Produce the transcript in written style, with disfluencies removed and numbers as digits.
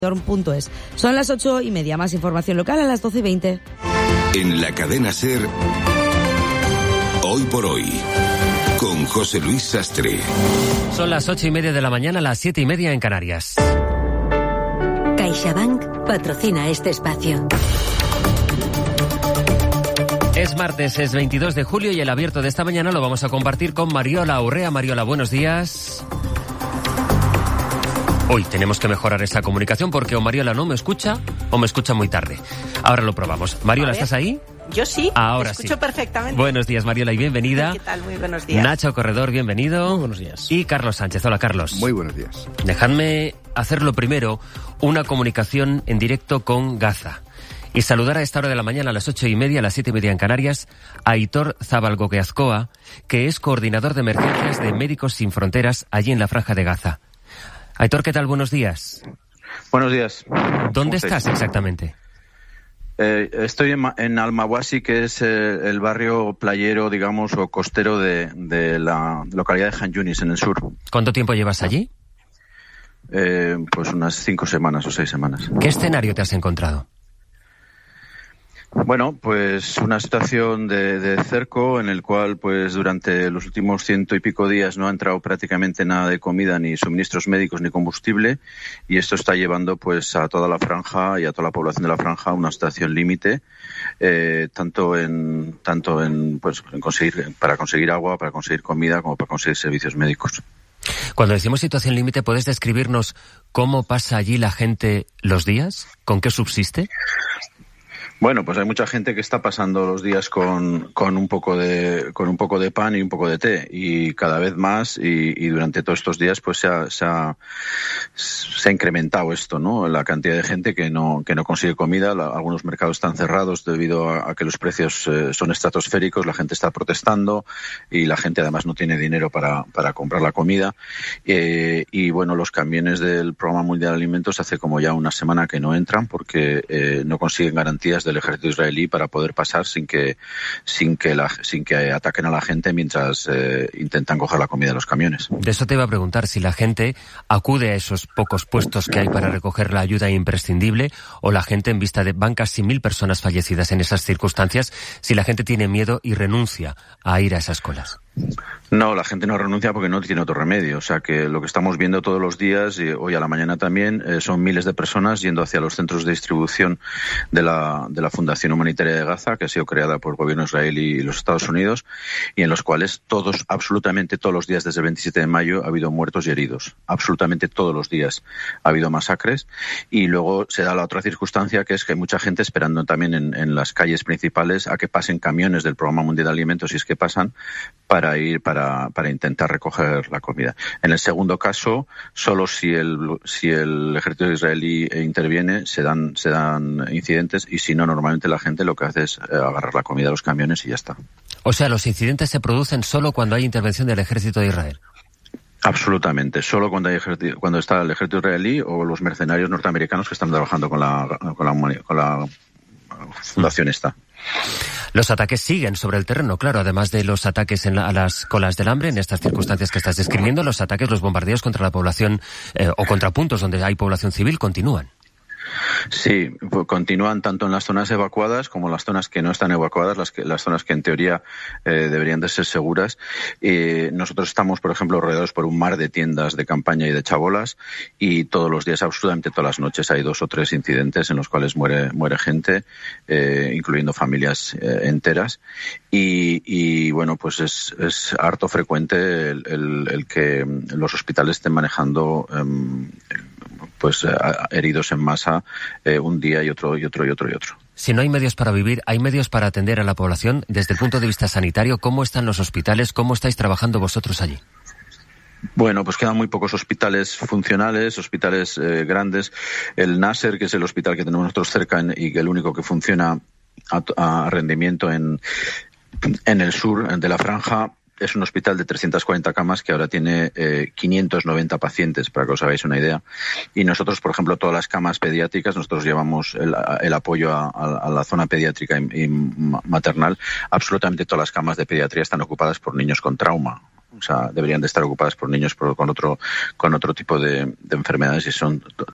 .es. Son las 8:30. Más información local a las 12:20. En la cadena SER, Hoy por Hoy, con José Luis Sastre. Son las 8:30 de la mañana, las 7:30 en Canarias. CaixaBank patrocina este espacio. Es martes, es 22 de julio y el abierto de esta mañana lo vamos a compartir con Mariola Urrea. Mariola, buenos días. Hoy tenemos que mejorar esa comunicación porque o Mariola no me escucha o me escucha muy tarde. Ahora lo probamos. Mariola, ¿estás ahí? Yo sí, ahora te escucho perfectamente. Buenos días, Mariola, y bienvenida. ¿Qué tal? Muy buenos días. Nacho Corredor, bienvenido. Muy buenos días. Y Carlos Sánchez. Hola, Carlos. Muy buenos días. Dejadme hacerlo primero, una comunicación en directo con Gaza. Y saludar a esta hora de la mañana, a las 8:30, a las 7:30 en Canarias, a Aitor Zabalgogueazcoa, que es coordinador de emergencias de Médicos Sin Fronteras allí en la Franja de Gaza. Aitor, ¿qué tal? Buenos días. Buenos días. ¿Dónde estás exactamente? Estoy en Almawasi, que es el barrio playero, digamos, o costero de la localidad de Han Yunis, en el sur. ¿Cuánto tiempo llevas allí? Pues unas 5 semanas o 6 semanas. ¿Qué escenario te has encontrado? Bueno, pues una situación de cerco en el cual, pues durante los últimos 100 y pico días no ha entrado prácticamente nada de comida, ni suministros médicos, ni combustible, y esto está llevando, pues, a toda la franja y a toda la población de la franja a una situación límite, tanto en conseguir agua, para conseguir comida, como para conseguir servicios médicos. Cuando decimos situación límite, ¿puedes describirnos cómo pasa allí la gente los días? ¿Con qué subsiste? Bueno, pues hay mucha gente que está pasando los días con un poco de pan y un poco de té, y cada vez más, y durante todos estos días pues se ha incrementado esto, ¿no? La cantidad de gente que no consigue comida. Algunos mercados están cerrados debido a que los precios son estratosféricos. La gente está protestando y la gente además no tiene dinero para comprar la comida, y bueno, los camiones del Programa Mundial de Alimentos hace como ya una semana que no entran porque no consiguen garantías del ejército israelí para poder pasar sin que ataquen a la gente mientras intentan coger la comida de los camiones. De eso te iba a preguntar, si la gente acude a esos pocos puestos que hay para recoger la ayuda imprescindible, o la gente, en vista de van casi 1.000 personas fallecidas en esas circunstancias, si la gente tiene miedo y renuncia a ir a esas colas. No, la gente no renuncia porque no tiene otro remedio. O sea que lo que estamos viendo todos los días, y hoy a la mañana también, son miles de personas yendo hacia los centros de distribución de la Fundación Humanitaria de Gaza, que ha sido creada por el gobierno israelí y los Estados Unidos, y en los cuales absolutamente todos los días desde el 27 de mayo ha habido muertos y heridos. Absolutamente todos los días ha habido masacres. Y luego se da la otra circunstancia, que es que hay mucha gente esperando también en las calles principales a que pasen camiones del Programa Mundial de Alimentos, si es que pasan, para intentar recoger la comida. En el segundo caso, solo si el ejército israelí interviene, se dan incidentes, y si no, normalmente la gente lo que hace es agarrar la comida de los camiones y ya está. O sea, los incidentes se producen solo cuando hay intervención del ejército de Israel. Absolutamente, solo cuando está el ejército israelí o los mercenarios norteamericanos que están trabajando con la fundación esta. Los ataques siguen sobre el terreno, claro, además de los ataques a las colas del hambre, en estas circunstancias que estás describiendo, los ataques, los bombardeos contra la población o contra puntos donde hay población civil continúan. Sí, continúan tanto en las zonas evacuadas como en las zonas que no están evacuadas, las zonas que en teoría deberían de ser seguras. Nosotros estamos, por ejemplo, rodeados por un mar de tiendas de campaña y de chabolas, y todos los días, absolutamente todas las noches, hay 2 o 3 incidentes en los cuales muere gente, incluyendo familias enteras. Y bueno, pues es harto frecuente el que los hospitales estén manejando heridos en masa un día y otro. Si no hay medios para vivir, ¿hay medios para atender a la población? Desde el punto de vista sanitario, ¿cómo están los hospitales? ¿Cómo estáis trabajando vosotros allí? Bueno, pues quedan muy pocos hospitales funcionales, hospitales grandes. El Nasser, que es el hospital que tenemos nosotros cerca y que el único que funciona a rendimiento en el sur de la franja, es un hospital de 340 camas que ahora tiene 590 pacientes, para que os hagáis una idea. Y nosotros, por ejemplo, todas las camas pediátricas, nosotros llevamos el apoyo a la zona pediátrica y maternal. Absolutamente todas las camas de pediatría están ocupadas por niños con trauma. O sea, deberían de estar ocupadas por niños con otro tipo de enfermedades, y son